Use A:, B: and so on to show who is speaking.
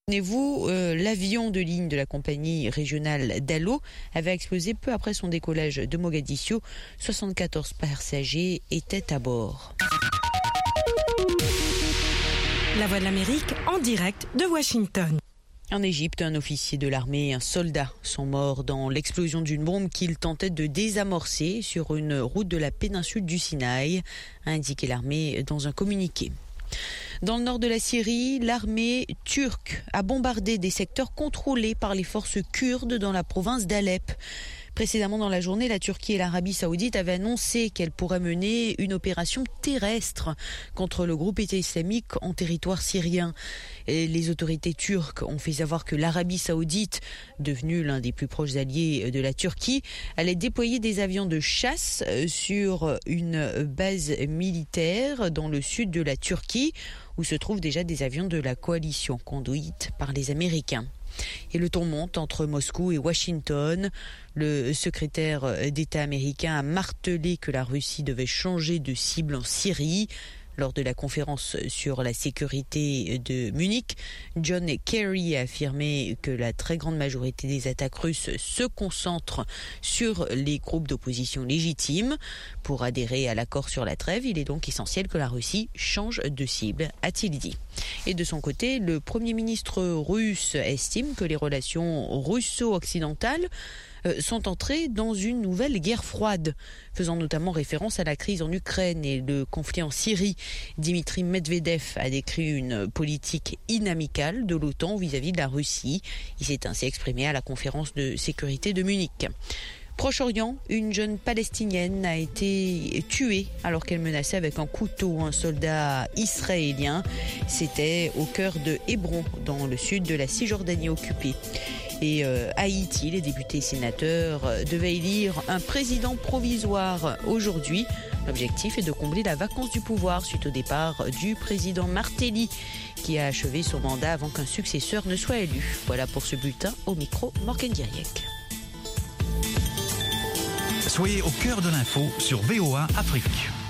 A: Souvenez-vous, l'avion de ligne de la compagnie régionale Dalo avait explosé peu après son décollage de Mogadiscio. 74 passagers étaient à bord.
B: La Voix de l'Amérique en direct de Washington.
A: En Égypte, un officier de l'armée et un soldat sont morts dans l'explosion d'une bombe qu'ils tentaient de désamorcer sur une route de la péninsule du Sinaï, a indiqué l'armée dans un communiqué. Dans le nord de la Syrie, l'armée turque a bombardé des secteurs contrôlés par les forces kurdes dans la province d'Alep. Précédemment dans la journée, la Turquie et l'Arabie Saoudite avaient annoncé qu'elles pourraient mener une opération terrestre contre le groupe État islamique en territoire syrien. Et les autorités turques ont fait savoir que l'Arabie Saoudite, devenue l'un des plus proches alliés de la Turquie, allait déployer des avions de chasse sur une base militaire dans le sud de la Turquie, où se trouvent déjà des avions de la coalition conduite par les Américains. Et le ton monte entre Moscou et Washington. Le secrétaire d'État américain a martelé que la Russie devait changer de cible en Syrie. Lors de la conférence sur la sécurité de Munich, John Kerry a affirmé que la très grande majorité des attaques russes se concentrent sur les groupes d'opposition légitimes. Pour adhérer à l'accord sur la trêve, il est donc essentiel que la Russie change de cible, a-t-il dit. Et de son côté, le Premier ministre russe estime que les relations russo-occidentales sont entrées dans une nouvelle guerre froide, faisant notamment référence à la crise en Ukraine et le conflit en Syrie. Dimitri Medvedev a décrit une politique inamicale de l'OTAN vis-à-vis de la Russie. Il s'est ainsi exprimé à la conférence de sécurité de Munich. Proche-Orient, une jeune Palestinienne a été tuée alors qu'elle menaçait avec un couteau un soldat israélien. C'était au cœur de Hébron, dans le sud de la Cisjordanie occupée. Et Haïti, les députés et sénateurs devaient élire un président provisoire aujourd'hui. L'objectif est de combler la vacance du pouvoir suite au départ du président Martelly, qui a achevé son mandat avant qu'un successeur ne soit élu. Voilà pour ce bulletin, au micro, Morgan Diriek.
C: Soyez au cœur de l'info sur VOA Afrique.